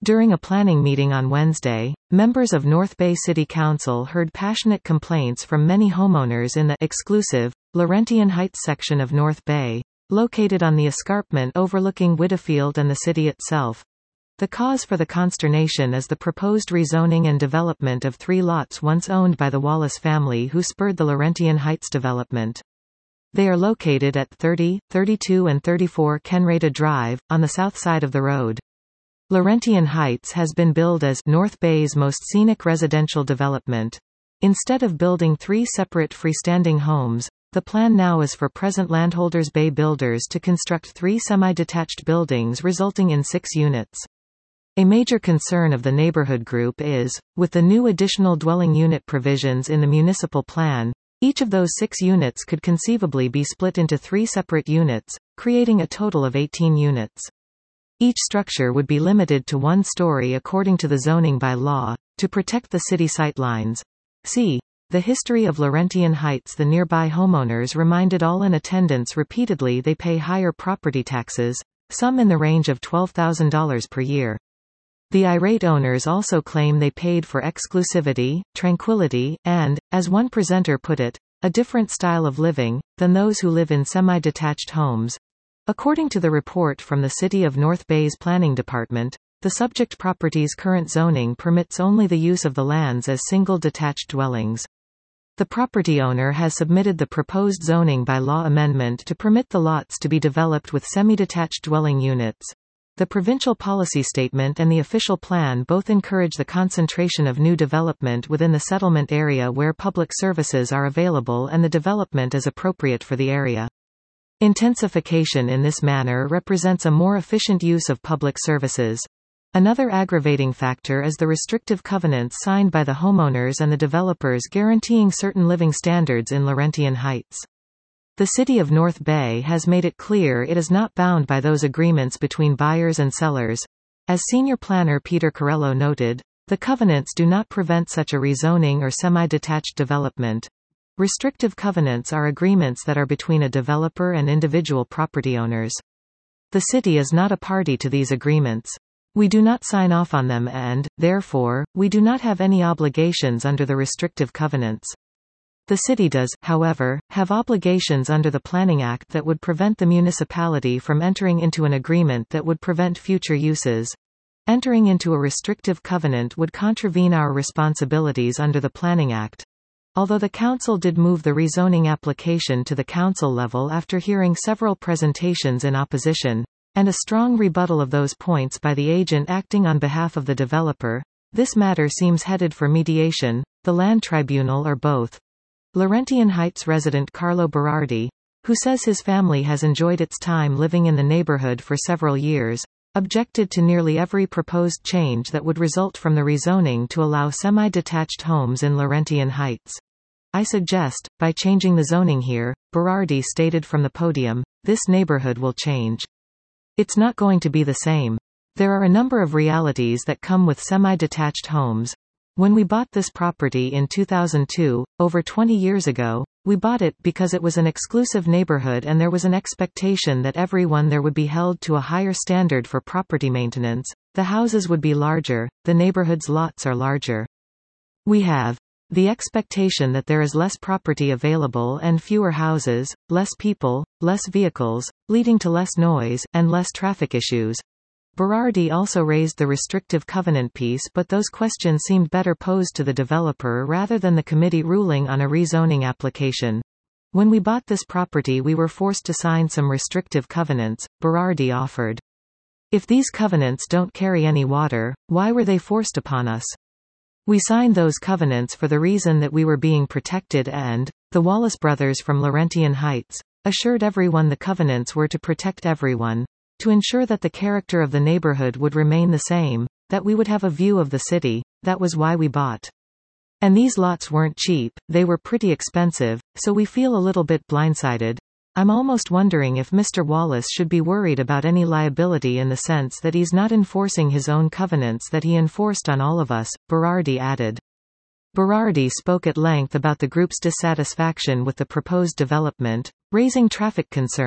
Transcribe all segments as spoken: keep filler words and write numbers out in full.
During a planning meeting on Wednesday, members of North Bay City Council heard passionate complaints from many homeowners in the exclusive Laurentian Heights section of North Bay, located on the escarpment overlooking Whitfield and the city itself. The cause for the consternation is the proposed rezoning and development of three lots once owned by the Wallace family who spurred the Laurentian Heights development. They are located at thirty, thirty-two and thirty-four Kenrada Drive, on the south side of the road. Laurentian Heights has been billed as North Bay's most scenic residential development. Instead of building three separate freestanding homes, the plan now is for present Landholders Bay builders to construct three semi-detached buildings resulting in six units. A major concern of the neighborhood group is, with the new additional dwelling unit provisions in the municipal plan, each of those six units could conceivably be split into three separate units, creating a total of eighteen units. Each structure would be limited to one story according to the zoning by law, to protect the city sightlines. See The History of Laurentian Heights. The nearby homeowners reminded all in attendance repeatedly they pay higher property taxes, some in the range of twelve thousand dollars per year. The irate owners also claim they paid for exclusivity, tranquility, and, as one presenter put it, a different style of living, than those who live in semi-detached homes. According to the report from the City of North Bay's Planning Department, the subject property's current zoning permits only the use of the lands as single detached dwellings. The property owner has submitted the proposed zoning by law amendment to permit the lots to be developed with semi-detached dwelling units. The provincial policy statement and the official plan both encourage the concentration of new development within the settlement area where public services are available and the development is appropriate for the area. Intensification in this manner represents a more efficient use of public services. Another aggravating factor is the restrictive covenants signed by the homeowners and the developers guaranteeing certain living standards in Laurentian Heights. The City of North Bay has made it clear it is not bound by those agreements between buyers and sellers. As senior planner Peter Corello noted, the covenants do not prevent such a rezoning or semi-detached development. Restrictive covenants are agreements that are between a developer and individual property owners. The city is not a party to these agreements. We do not sign off on them and, therefore, we do not have any obligations under the restrictive covenants. The city does, however, have obligations under the Planning Act that would prevent the municipality from entering into an agreement that would prevent future uses. Entering into a restrictive covenant would contravene our responsibilities under the Planning Act. Although the council did move the rezoning application to the council level after hearing several presentations in opposition, and a strong rebuttal of those points by the agent acting on behalf of the developer, this matter seems headed for mediation, the Land Tribunal or both. Laurentian Heights resident Carlo Berardi, who says his family has enjoyed its time living in the neighborhood for several years, objected to nearly every proposed change that would result from the rezoning to allow semi-detached homes in Laurentian Heights. I suggest, by changing the zoning here, Berardi stated from the podium, this neighborhood will change. It's not going to be the same. There are a number of realities that come with semi-detached homes. When we bought this property in two thousand two, over twenty years ago, we bought it because it was an exclusive neighborhood and there was an expectation that everyone there would be held to a higher standard for property maintenance. The houses would be larger, the neighborhood's lots are larger. We have the expectation that there is less property available and fewer houses, less people, less vehicles, leading to less noise, and less traffic issues. Berardi also raised the restrictive covenant piece, but those questions seemed better posed to the developer rather than the committee ruling on a rezoning application. When we bought this property we were forced to sign some restrictive covenants, Berardi offered. If these covenants don't carry any water, why were they forced upon us? We signed those covenants for the reason that we were being protected and, the Wallace brothers from Laurentian Heights, assured everyone the covenants were to protect everyone. To ensure that the character of the neighborhood would remain the same, that we would have a view of the city, that was why we bought. And these lots weren't cheap, they were pretty expensive, so we feel a little bit blindsided. I'm almost wondering if Mister Wallace should be worried about any liability in the sense that he's not enforcing his own covenants that he enforced on all of us, Berardi added. Berardi spoke at length about the group's dissatisfaction with the proposed development, raising traffic concerns,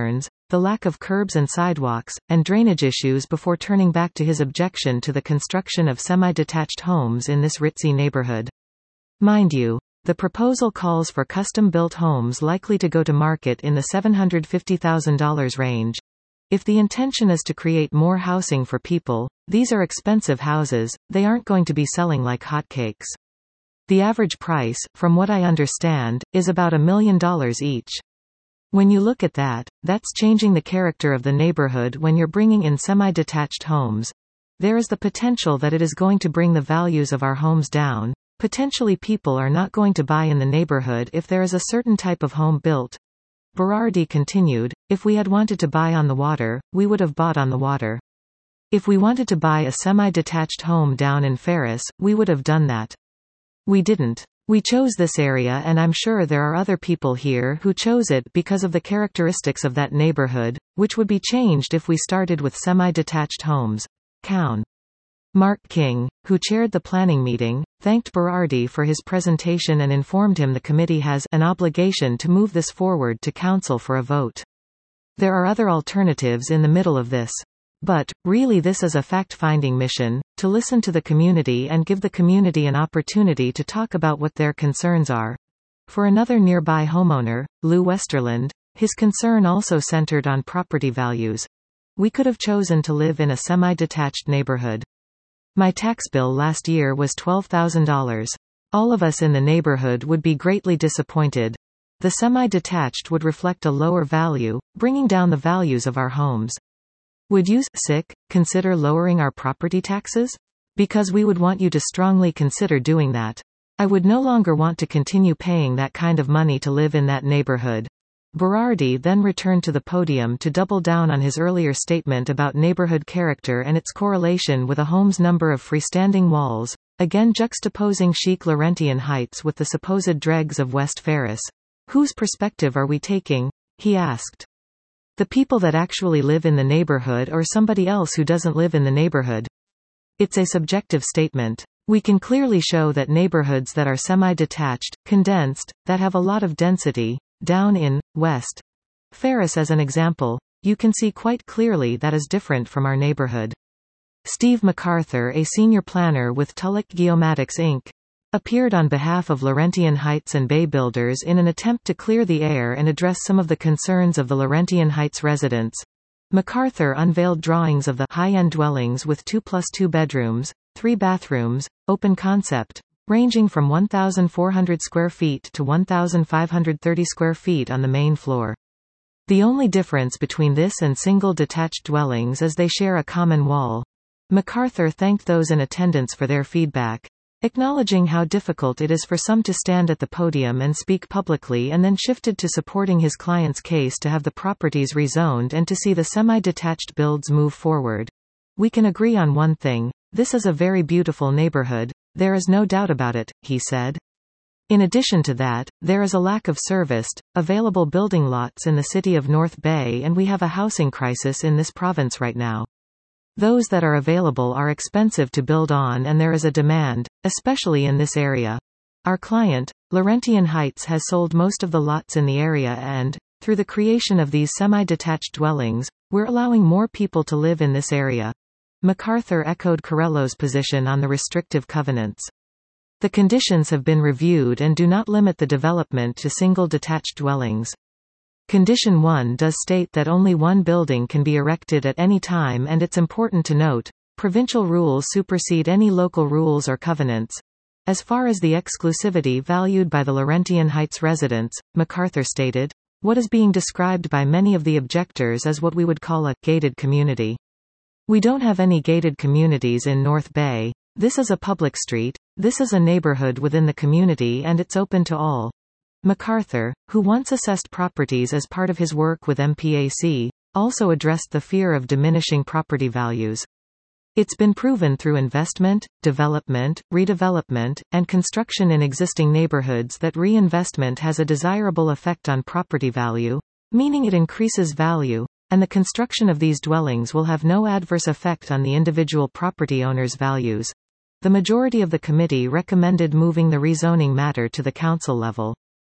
the lack of curbs and sidewalks, and drainage issues before turning back to his objection to the construction of semi-detached homes in this ritzy neighborhood. Mind you, the proposal calls for custom-built homes likely to go to market in the seven hundred fifty thousand dollars range. If the intention is to create more housing for people, these are expensive houses, they aren't going to be selling like hotcakes. The average price, from what I understand, is about a million dollars each. When you look at that, that's changing the character of the neighborhood when you're bringing in semi-detached homes. There is the potential that it is going to bring the values of our homes down. Potentially people are not going to buy in the neighborhood if there is a certain type of home built. Berardi continued, if we had wanted to buy on the water, we would have bought on the water. If we wanted to buy a semi-detached home down in Ferris, we would have done that. We didn't. We chose this area, and I'm sure there are other people here who chose it because of the characteristics of that neighborhood, which would be changed if we started with semi-detached homes. Cown. Mark King, who chaired the planning meeting, thanked Berardi for his presentation and informed him the committee has an obligation to move this forward to council for a vote. There are other alternatives in the middle of this. But, really this is a fact-finding mission, to listen to the community and give the community an opportunity to talk about what their concerns are. For another nearby homeowner, Lou Westerland, his concern also centered on property values. We could have chosen to live in a semi-detached neighborhood. My tax bill last year was twelve thousand dollars. All of us in the neighborhood would be greatly disappointed. The semi-detached would reflect a lower value, bringing down the values of our homes. Would you, sick, consider lowering our property taxes? Because we would want you to strongly consider doing that. I would no longer want to continue paying that kind of money to live in that neighborhood. Berardi then returned to the podium to double down on his earlier statement about neighborhood character and its correlation with a home's number of freestanding walls, again juxtaposing chic Laurentian Heights with the supposed dregs of West Ferris. Whose perspective are we taking? He asked. The people that actually live in the neighborhood or somebody else who doesn't live in the neighborhood? It's a subjective statement. We can clearly show that neighborhoods that are semi-detached, condensed, that have a lot of density, down in West Ferris as an example, you can see quite clearly that is different from our neighborhood. Steve MacArthur, a senior planner with Tulloch Geomatics Incorporated, appeared on behalf of Laurentian Heights and Bay Builders in an attempt to clear the air and address some of the concerns of the Laurentian Heights residents. MacArthur unveiled drawings of the high-end dwellings with two plus two bedrooms, three bathrooms, open concept, ranging from one thousand four hundred square feet to one thousand five hundred thirty square feet on the main floor. The only difference between this and single detached dwellings is they share a common wall. MacArthur thanked those in attendance for their feedback, acknowledging how difficult it is for some to stand at the podium and speak publicly, and then shifted to supporting his client's case to have the properties rezoned and to see the semi-detached builds move forward. We can agree on one thing. This is a very beautiful neighborhood. There is no doubt about it, he said. In addition to that, there is a lack of serviced, available building lots in the city of North Bay, and we have a housing crisis in this province right now. Those that are available are expensive to build on, and there is a demand, especially in this area. Our client, Laurentian Heights, has sold most of the lots in the area and, through the creation of these semi-detached dwellings, we're allowing more people to live in this area. MacArthur echoed Corello's position on the restrictive covenants. The conditions have been reviewed and do not limit the development to single detached dwellings. Condition one does state that only one building can be erected at any time, and it's important to note, provincial rules supersede any local rules or covenants. As far as the exclusivity valued by the Laurentian Heights residents, MacArthur stated, what is being described by many of the objectors as what we would call a gated community. We don't have any gated communities in North Bay. This is a public street, this is a neighborhood within the community, and it's open to all. MacArthur, who once assessed properties as part of his work with M P A C, also addressed the fear of diminishing property values. It's been proven through investment, development, redevelopment, and construction in existing neighborhoods that reinvestment has a desirable effect on property value, meaning it increases value, and the construction of these dwellings will have no adverse effect on the individual property owner's values. The majority of the committee recommended moving the rezoning matter to the council level.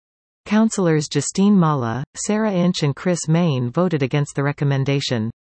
Councillors Justine Mala, Sarah Inch and Chris Main voted against the recommendation.